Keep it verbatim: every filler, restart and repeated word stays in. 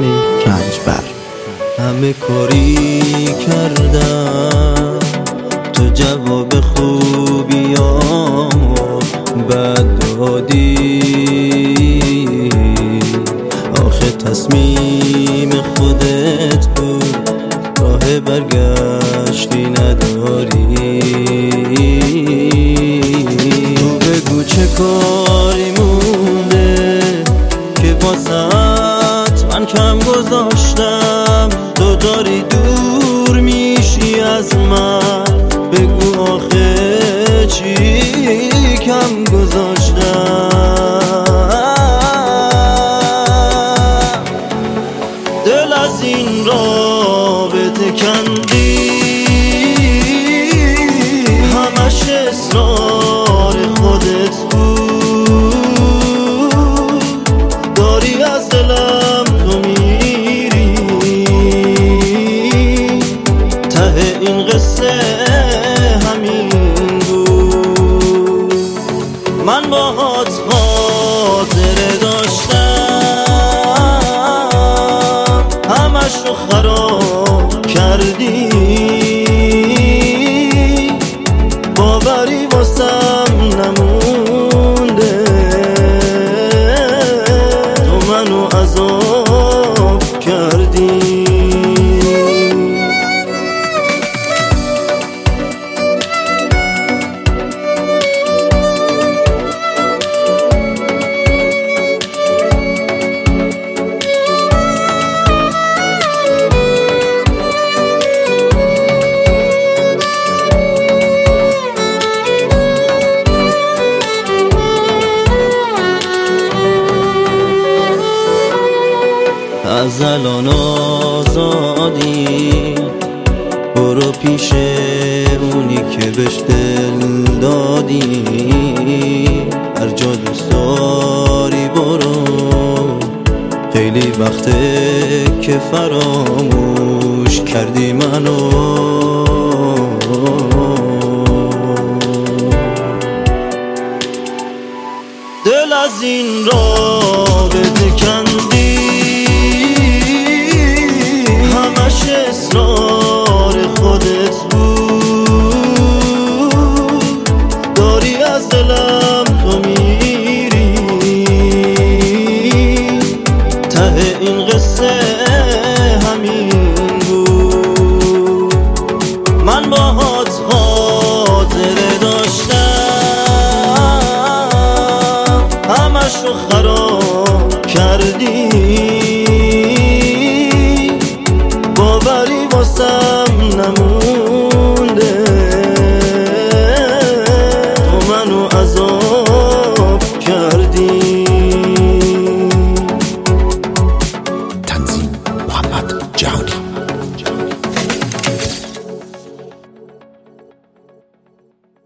رنجبر. همه کاری کردم تو جواب خوبیامو بد دادی، آخه تصمیم خودت بود، راه برگشتی نداری. تو بگو چه کاری مونده که واسط من کم گذاشتم، تو داری دور میشی از من، بگو آخه چی کم گذاشتم. دل از این رابطه کندی، همش اصرار خودت بود، داری از دلم تو میری، ته این قصه همین بود. من باهات خاطره داشتم، همش رو خراب کردی، باوری واسم نمونده، تو منو عذاب کردی. از الان آزادی، برو پیش اونی که بهش دل دادی، هر جا دوست داری برو، خیلی وقته که فراموش کردی منو. دل از این رابطه کندی، همش اصرار خودت بود، داری از دلم تو میری، ته این قصه همین بود. من باهات خاطره داشتم، همش رو خراب